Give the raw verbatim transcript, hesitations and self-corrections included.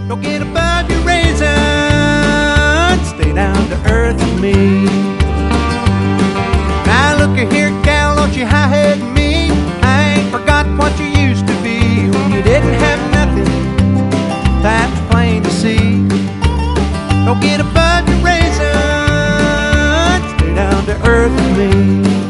Don't get above your raisins. Stay down to earth with me. Now look here, gal, don't you high-head me. I ain't forgot what you used to be when you didn't have nothing. That's plain to see. Don't get above your raisins. Stay down to earth with me.